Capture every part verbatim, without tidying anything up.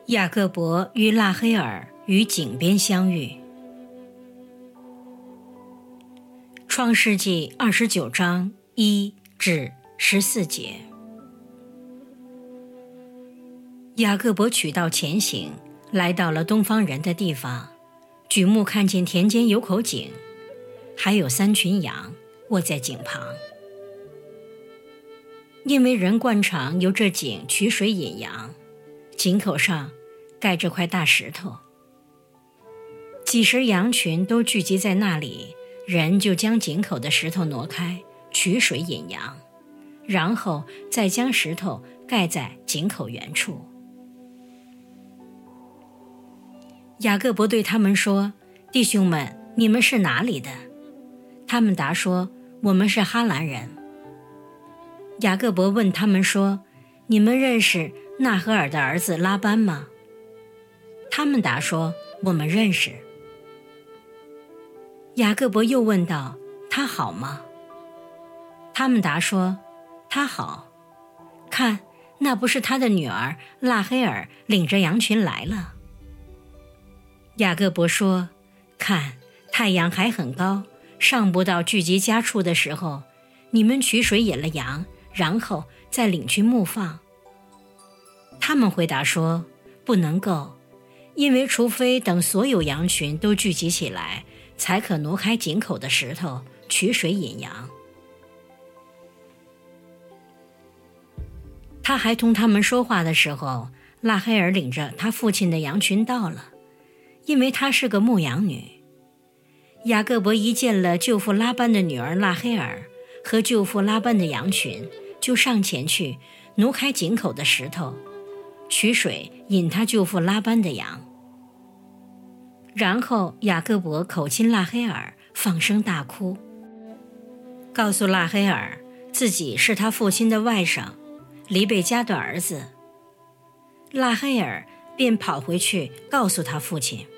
雅各伯与拉黑尔于井边相遇。创世纪二十九章一至十四节。雅各伯取道前行，来到了东方人的地方，举目看见田间有口井，还有三群羊卧在井旁。因为人惯常由这井取水引羊，井口上盖着块大石头，几十羊群都聚集在那里，人就将井口的石头挪开，取水引羊，然后再将石头盖在井口原处。雅各伯对他们说：弟兄们，你们是哪里的？他们答说：我们是哈兰人。雅各伯问他们说：你们认识纳赫尔的儿子拉班吗？他们答说：我们认识。雅各伯又问道：他好吗？他们答说：他好。看，那不是他的女儿拉黑尔领着羊群来了。雅各伯说：看，太阳还很高，尚不到聚集家畜的时候，你们取水引了羊，然后再领去牧放。他们回答说：不能够，因为除非等所有羊群都聚集起来，才可挪开井口的石头，取水引羊。他还同他们说话的时候，拉黑尔领着他父亲的羊群到了，因为她是个牧羊女。雅各伯一见了舅父拉班的女儿拉黑尔和舅父拉班的羊群，就上前去挪开井口的石头，取水引他舅父拉班的羊。然后雅各伯口亲拉黑尔，放声大哭，告诉拉黑尔自己是他父亲的外甥黎贝加的儿子。拉黑尔便跑回去告诉他父亲。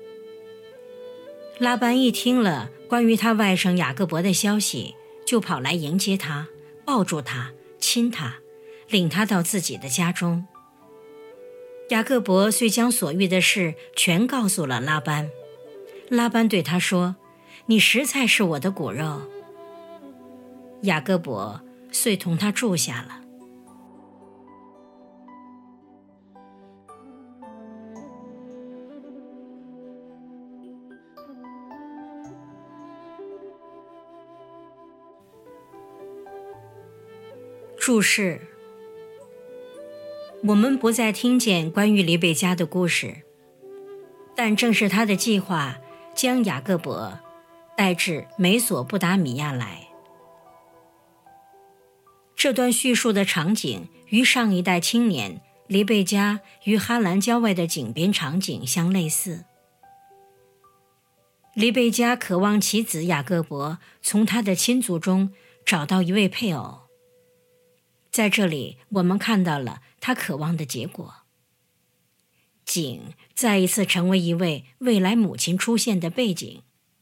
拉班一听了关于他外甥雅各伯的消息，就跑来迎接他，抱住他，亲他，领他到自己的家中。雅各伯遂将所遇的事全告诉了拉班。拉班对他说：你实在是我的骨肉。雅各伯遂同他住下了。注释：我们不再听见关于黎贝加的故事，但正是他的计划将雅各伯带至美索不达米亚来。这段叙述的场景与上一代青年黎贝加与哈兰郊外的井边场景相类似。黎贝加渴望其子雅各伯从他的亲族中找到一位配偶，在这里我们看到了他渴望的结果。井再一次成为一位未来母亲出现的背景。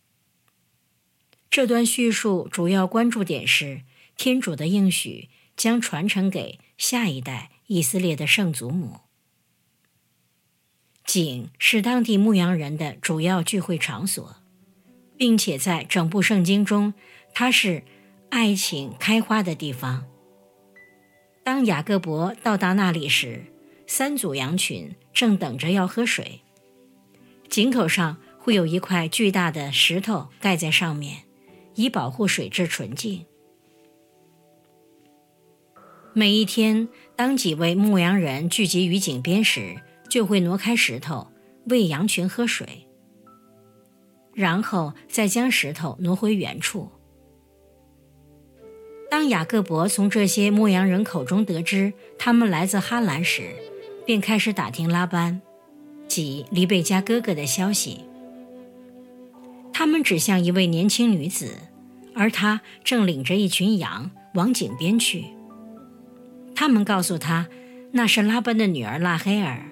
这段叙述主要关注点是天主的应许将传承给下一代以色列的圣祖母。井是当地牧羊人的主要聚会场所，并且在整部圣经中，它是爱情开花的地方。当雅各伯到达那里时，三组羊群正等着要喝水，井口上会有一块巨大的石头盖在上面，以保护水质纯净。每一天，当几位牧羊人聚集于井边时，就会挪开石头喂羊群喝水，然后再将石头挪回原处。当雅各伯从这些牧羊人口中得知他们来自哈兰时，便开始打听拉班，即黎贝加哥哥的消息。他们指向一位年轻女子，而她正领着一群羊往井边去。他们告诉他，那是拉班的女儿拉黑尔。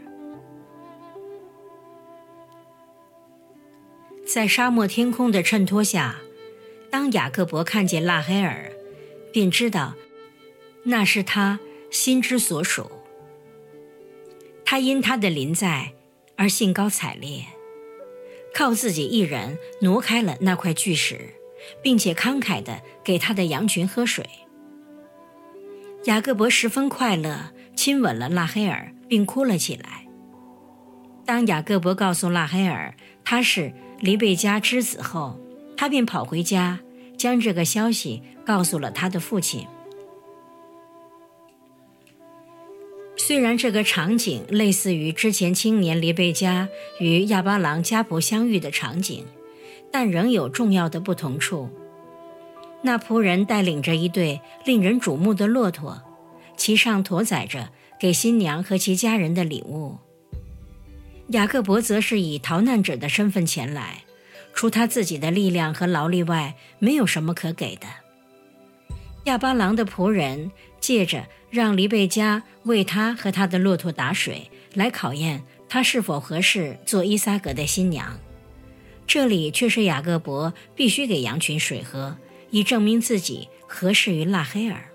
在沙漠天空的衬托下，当雅各伯看见拉黑尔，便知道那是他心之所属。 他因他的临在而兴高采烈，靠自己一人挪开了那块巨石，并且慷慨地给他的羊群喝水。雅各伯十分快乐，亲吻了拉黑尔，并哭了起来。当雅各伯告诉拉黑尔他是黎贝加之子后，他便跑回家，将这个消息告诉了他的父亲。虽然这个场景类似于之前青年黎贝加与亚巴郎家仆相遇的场景，但仍有重要的不同处。那仆人带领着一对令人瞩目的骆驼，其上驮载着给新娘和其家人的礼物。雅各伯则是以逃难者的身份前来，除他自己的力量和劳力外，没有什么可给的。亚巴郎的仆人借着让黎贝加为他和他的骆驼打水，来考验他是否合适做伊撒格的新娘。这里却是雅各伯必须给羊群水喝，以证明自己合适于拉黑尔。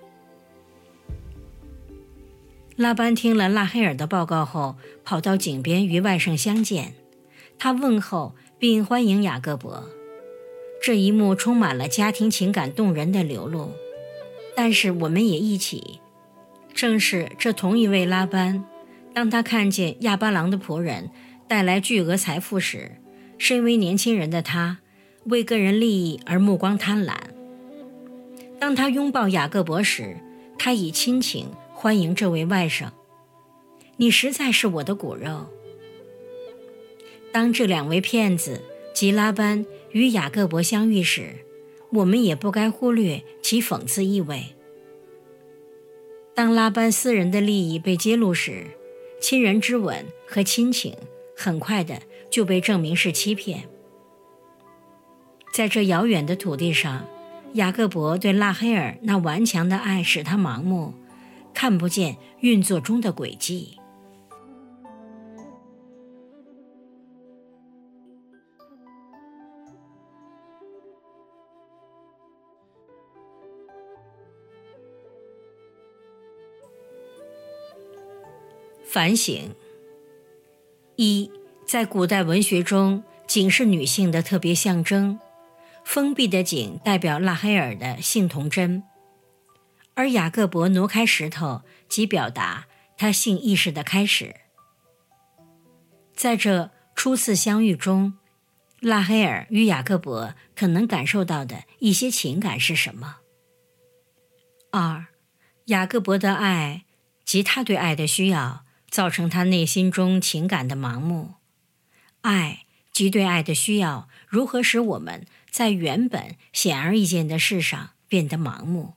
拉班听了拉黑尔的报告后，跑到井边与外甥相见，他问候并欢迎雅各伯。这一幕充满了家庭情感动人的流露，但是我们也一起，正是这同一位拉班，当他看见亚巴郎的仆人带来巨额财富时，身为年轻人的他为个人利益而目光贪婪。当他拥抱雅各伯时，他以亲情欢迎这位外甥，你实在是我的骨肉。当这两位骗子及拉班与雅各伯相遇时，我们也不该忽略其讽刺意味。当拉班私人的利益被揭露时，亲人之吻和亲情很快的就被证明是欺骗。在这遥远的土地上，雅各伯对拉黑尔那顽强的爱使他盲目，看不见运作中的轨迹。反省一，在古代文学中，井是女性的特别象征，封闭的井代表拉黑尔的性童真，而雅各伯挪开石头即表达他性意识的开始。在这初次相遇中，拉黑尔与雅各伯可能感受到的一些情感是什么？二，雅各伯的爱及他对爱的需要造成他内心中情感的盲目。爱及对爱的需要如何使我们在原本显而易见的事上变得盲目？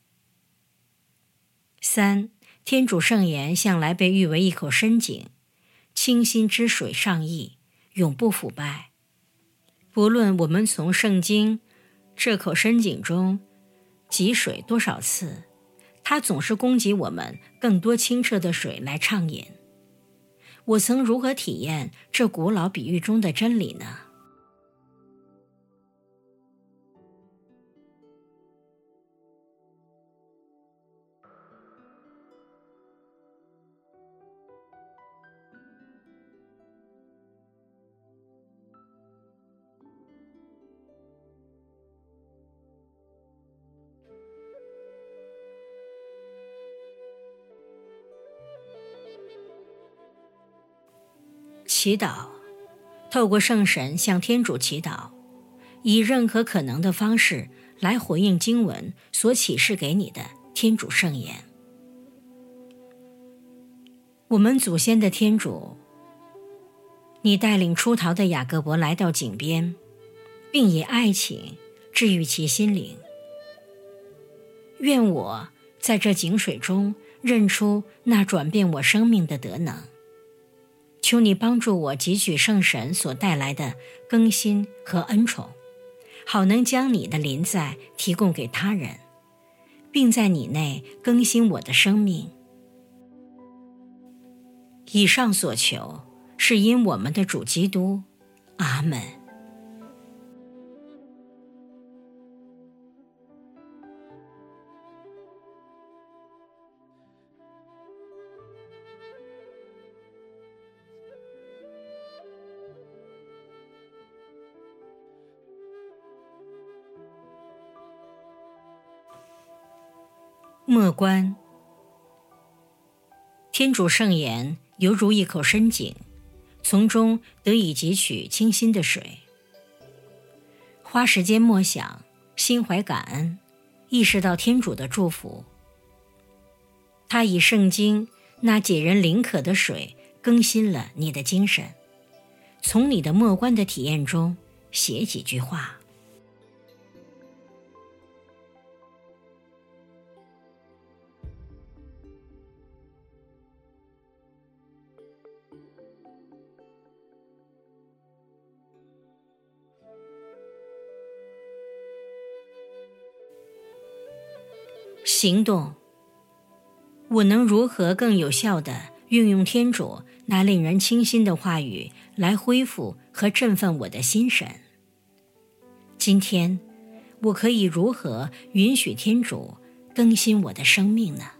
三，天主圣言向来被誉为一口深井，清新之水上溢，永不腐败。不论我们从圣经这口深井中汲水多少次，它总是供给我们更多清澈的水来畅饮。我曾如何体验这古老比喻中的真理呢？祈祷，透过圣神向天主祈祷，以任何可能的方式来回应经文所启示给你的天主圣言。我们祖先的天主，你带领出逃的雅各伯来到井边，并以爱情治愈其心灵。愿我在这井水中认出那转变我生命的德能。求你帮助我汲取圣神所带来的更新和恩宠，好能将你的临在提供给他人，并在你内更新我的生命。以上所求是因我们的主基督。阿们。 默观。天主圣言犹如一口深井，从中得以汲取清新的水。花时间默想，心怀感恩，意识到天主的祝福。他以圣经那解人灵渴的水更新了你的精神。从你的默观的体验中写几句话。行动。我能如何更有效地运用天主那令人清新的话语来恢复和振奋我的心神？今天，我可以如何允许天主更新我的生命呢？